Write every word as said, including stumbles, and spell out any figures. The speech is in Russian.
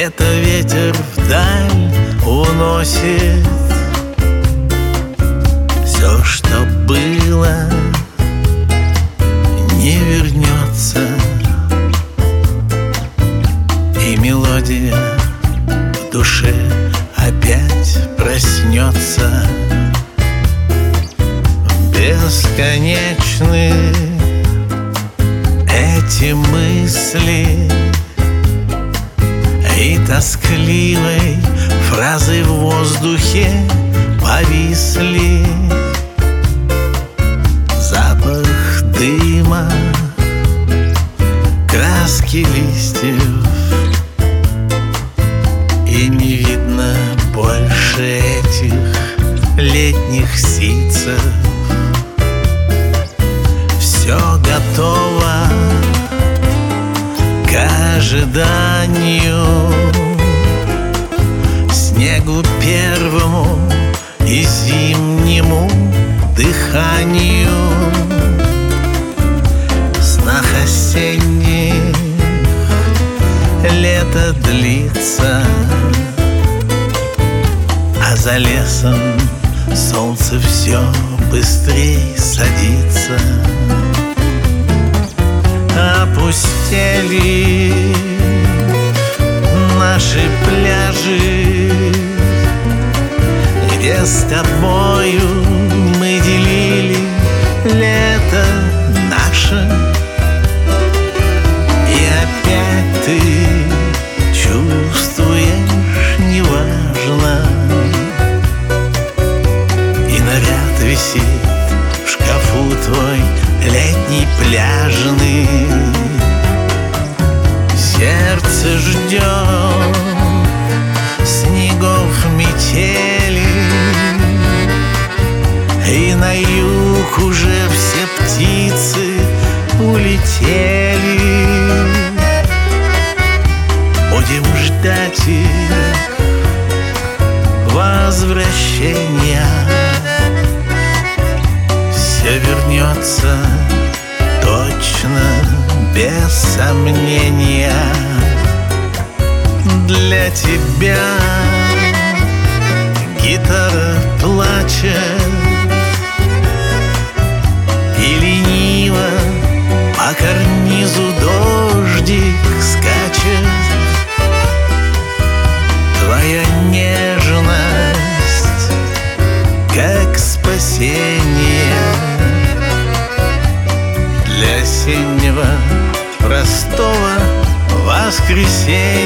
где-то ветер вдаль уносит все, что было, не вернется. И мелодия в душе опять проснется. Бесконечны эти мысли, и тоскливой фразы в воздухе повисли. Запах дыма, краски листьев, и не видно больше этих летних ситцев. Все готово к ожиданию, снегу первому и зимнему дыханию. В снах осенних лето длится, а за лесом солнце все быстрей садится. Опустели наши пляжи, где с тобою мы делили лето наше. И опять ты чувствуешь неважно, и наряд висит в шкафу твой летний пляжный. Сердце ждет снегов метели, и на юг уже все птицы улетели. Будем ждать их возвращения. Все вернется точно, без сомнения. Для тебя гитара плачет, и лениво по карнизу дождик скачет. Твоя нежность как спасение для осеннего простого воскресенья.